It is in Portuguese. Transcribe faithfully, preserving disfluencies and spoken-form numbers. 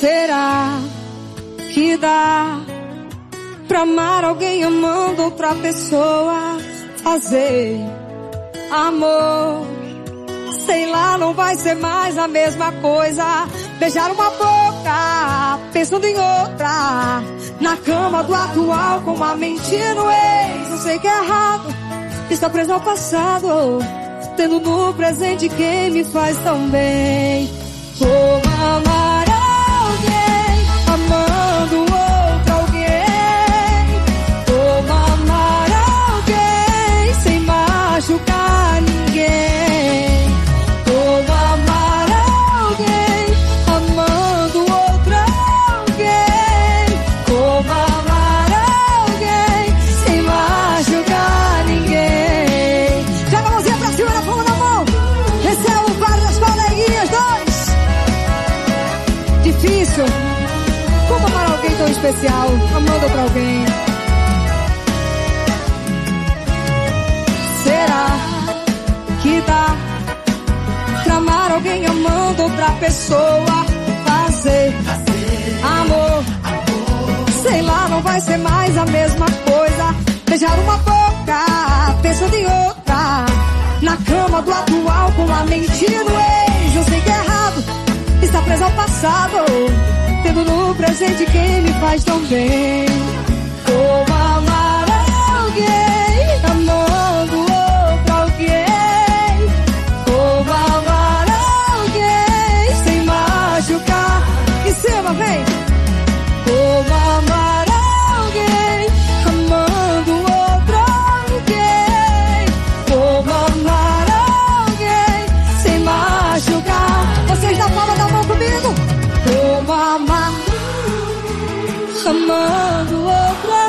Será que dá pra amar alguém amando outra pessoa? Fazer amor, sei lá, não vai ser mais a mesma coisa. Beijar uma boca, pensando em outra, na cama do atual com uma mentira no ex. Eu sei que é errado, está preso ao passado, tendo no presente quem me faz tão bem. Como amar alguém, amando outro alguém. Como amar alguém, sem machucar ninguém. Como amar alguém, amando outro alguém. Como amar alguém, sem machucar ninguém. Joga a mãozinha pra cima, na palma da mão. Esse é o bar das coleguinhas, dois. Difícil. Como amar alguém tão especial, amando pra alguém? Será que dá pra amar alguém amando outra pessoa? Fazer amor, sei lá, não vai ser mais a mesma coisa. Beijar uma boca, pensando em outra, na cama do atual com a mentira no ex. Eu sei que é errado, está preso ao passado, tendo no presente quem me faz tão bem. Como amar alguém, amando outro alguém. Como amar alguém, sem machucar. Em cima, vem. Como amar alguém, amando outro alguém. Como amar alguém, sem machucar. Vocês na palma da mão comigo. Como amar, amando outro